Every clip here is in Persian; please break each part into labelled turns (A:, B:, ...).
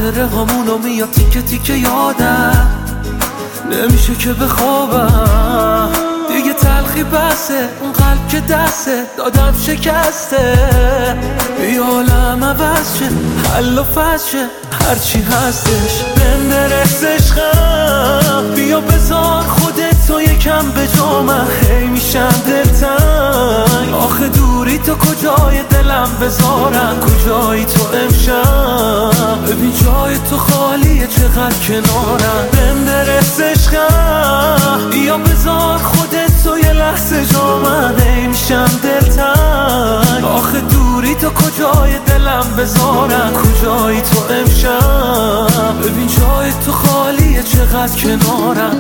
A: خاطره هامونو میاد تیکه تیکه یادم، نمیشه که بخوابم دیگه، تلخی بسه اون قلب که دسته دادم شکسته. بیا عالم عوض شه، حل و فصل شه، هرچی هستش بهم برس عشقم. بیا بذار خودتو یکم به جا، من هی میشم دلتنگ. آخه دوری تو کجای دلم بذارم، کجایی تو امشب؟ ببین جای تو خالیه چقدر کنارم. بهم برس عشقم، بیا بذار خودتو یه لحظه جا، من هی میشم دلتنگ. آخه دوری تو کجای دلم بذارم، کجایی تو امشب؟ ببین جای تو خالیه چقدر کنارم.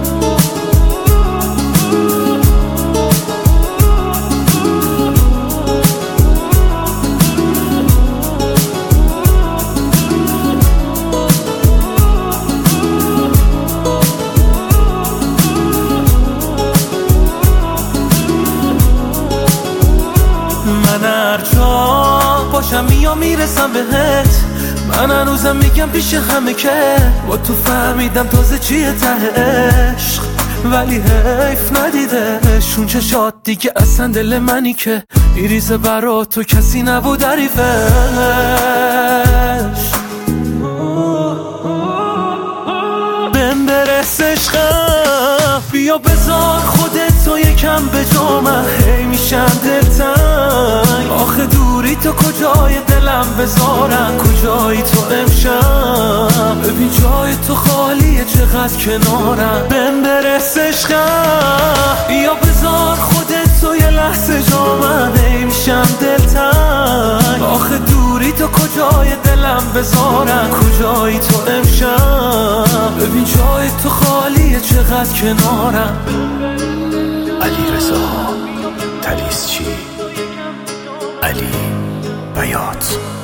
A: من هر جا باشم میرسم بهت، من هنوزم میگم پیش همه که با تو فهمیدم تازه چیه ته عشق. ولی حیف ندیدش اون چشات دیگه، اصلا دل منی که میریزه برا تو کسی نبود حریفش. بهم برس عشقم، بیا بذار خودتو یکم به جا، من هی میشم دلتنگ. آخه دوری تو کجای دلم بذارم، کجایی تو امشب؟ ببین جای تو خالیه چقدر کنارم. بهم برس عشقم، بیا بذار خودتو یه لحظه جا، من هی میشم دلتنگ. آخه دوری تو کجای دلم بذارم، کجایی تو امشب؟ ببین جای تو خالیه چقدر کنارم.
B: علیرضا طلیسچی، علی بیات.